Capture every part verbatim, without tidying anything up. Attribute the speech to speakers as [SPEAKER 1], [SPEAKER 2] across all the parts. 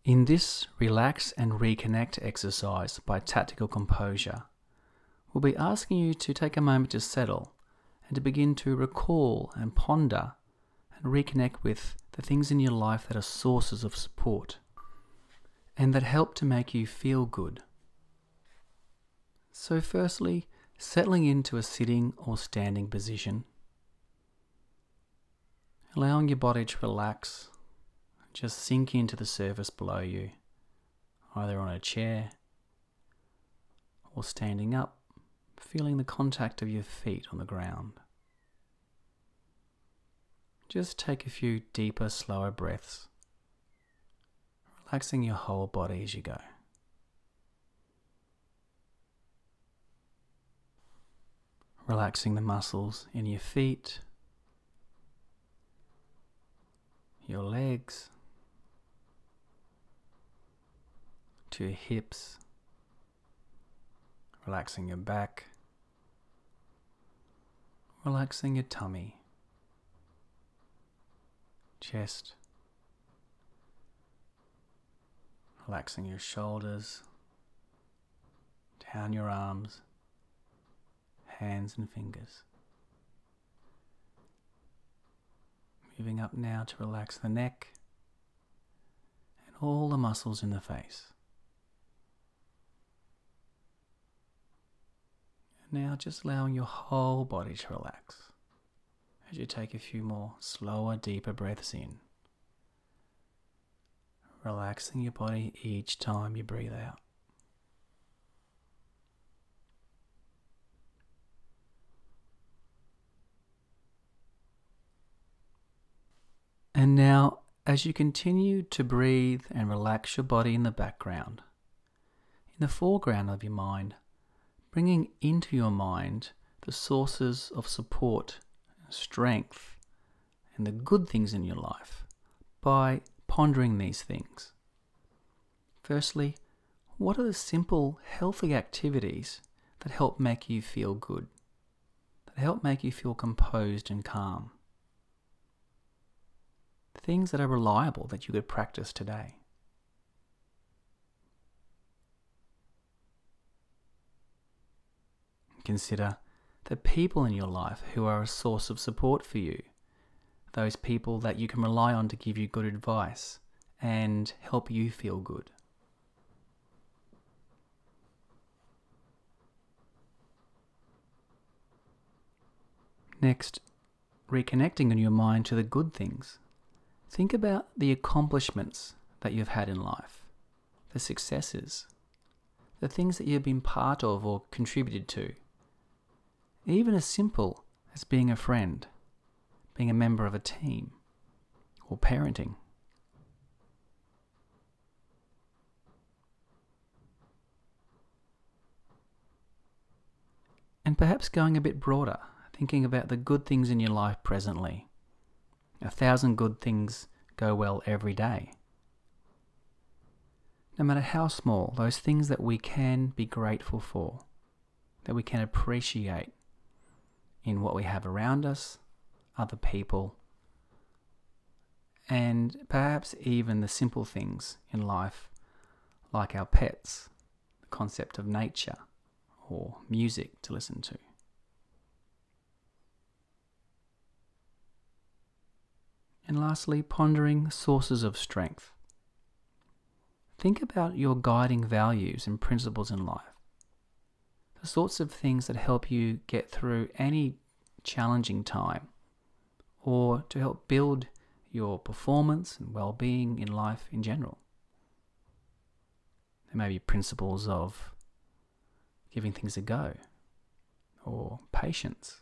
[SPEAKER 1] In this relax and reconnect exercise by Tactical Composure, we'll be asking you to take a moment to settle and to begin to recall and ponder and reconnect with the things in your life that are sources of support and that help to make you feel good. So firstly, settling into a sitting or standing position, allowing your body to relax, just sink into the surface below you, either on a chair or standing up, feeling the contact of your feet on the ground. Just take a few deeper, slower breaths, relaxing your whole body as you go. Relaxing the muscles in your feet, your legs, to your hips, relaxing your back, relaxing your tummy, chest, relaxing your shoulders, down your arms, hands and fingers. Moving up now to relax the neck and all the muscles in the face. And now just allowing your whole body to relax as you take a few more slower, deeper breaths in. Relaxing your body each time you breathe out. And now, as you continue to breathe and relax your body in the background, in the foreground of your mind, bringing into your mind the sources of support, strength, and the good things in your life by pondering these things. Firstly, what are the simple, healthy activities that help make you feel good, that help make you feel composed and calm? Things that are reliable that you could practice today. Consider the people in your life who are a source of support for you, those people that you can rely on to give you good advice and help you feel good. Next, reconnecting in your mind to the good things. Think about the accomplishments that you've had in life, the successes, the things that you've been part of or contributed to. Even as simple as being a friend, being a member of a team, or parenting. And perhaps going a bit broader, thinking about the good things in your life presently. A thousand good things go well every day. No matter how small, those things that we can be grateful for, that we can appreciate in what we have around us, other people, and perhaps even the simple things in life, like our pets, the concept of nature, or music to listen to. And lastly, pondering sources of strength. Think about your guiding values and principles in life. The sorts of things that help you get through any challenging time or to help build your performance and well-being in life in general. There may be principles of giving things a go, or patience,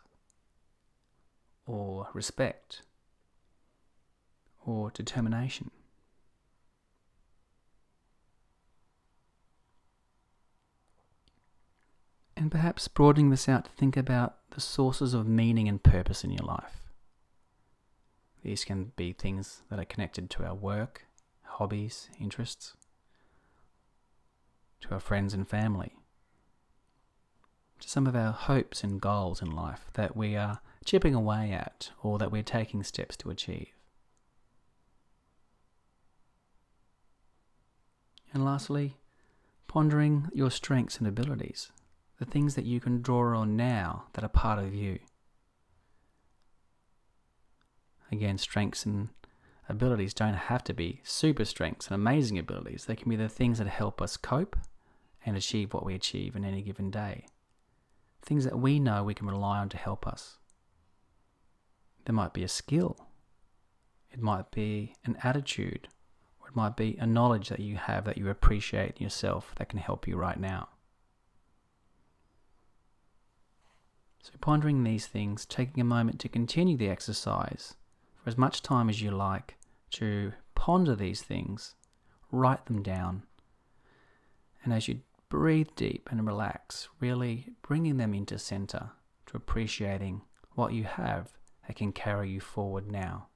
[SPEAKER 1] or respect, or determination. And perhaps broadening this out to think about the sources of meaning and purpose in your life. These can be things that are connected to our work, hobbies, interests, to our friends and family, to some of our hopes and goals in life that we are chipping away at or that we're taking steps to achieve. And lastly, pondering your strengths and abilities, the things that you can draw on now that are part of you. Again, strengths and abilities don't have to be super strengths and amazing abilities. They can be the things that help us cope and achieve what we achieve in any given day. Things that we know we can rely on to help us. There might be a skill. It might be an attitude. Or it might be a knowledge that you have that you appreciate in yourself that can help you right now. So pondering these things, taking a moment to continue the exercise for as much time as you like, to ponder these things, write them down, and as you breathe deep and relax, really bringing them into center, to appreciating what you have that can carry you forward now.